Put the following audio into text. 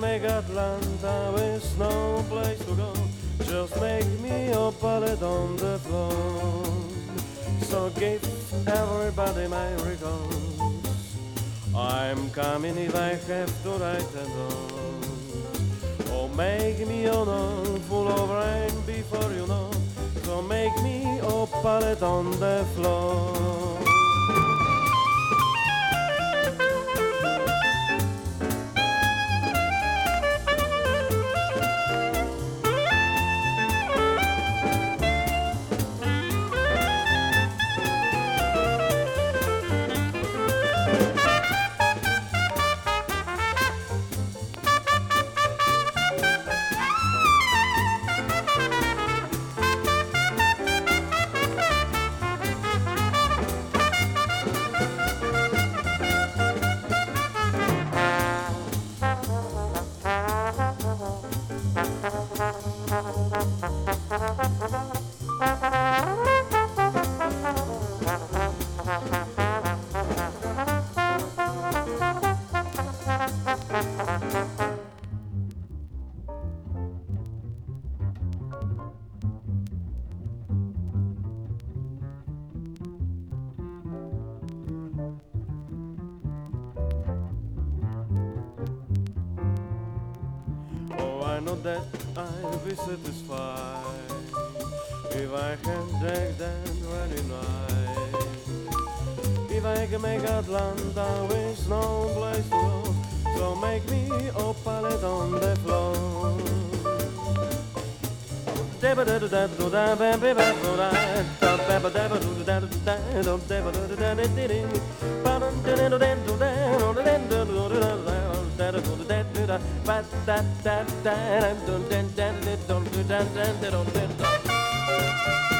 make Atlanta with no place to go. Just make me a pallet on the floor. So give everybody my regards. I'm coming if I have to write a note. Oh, make me honor full of rain before you know. So make me a pallet on the floor. I know that I'll be satisfied if I can take that rainy night. If I can make Atlanta with no place to go, so make me a pallet on the floor. Ba-da-da-da-da